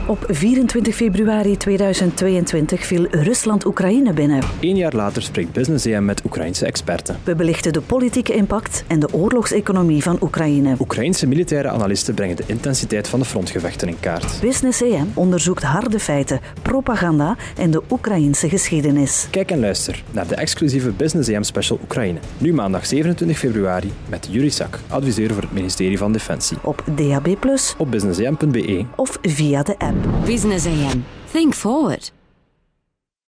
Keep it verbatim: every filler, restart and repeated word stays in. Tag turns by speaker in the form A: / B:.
A: Op vierentwintig februari tweeduizend tweeëntwintig viel Rusland Oekraïne binnen.
B: Eén jaar later spreekt Business A M met Oekraïnse experten.
A: We belichten de politieke impact en de oorlogseconomie van Oekraïne.
B: Oekraïnse militaire analisten brengen de intensiteit van de frontgevechten in kaart.
A: Business A M onderzoekt harde feiten, propaganda en de Oekraïnse geschiedenis.
B: Kijk en luister naar de exclusieve Business A M Special Oekraïne. Nu maandag zevenentwintig februari met Yuri Sak, adviseur voor het ministerie van Defensie.
A: Op D A B plus,
B: op business a m punt b e
A: of via de app.
C: Business A M. Think forward.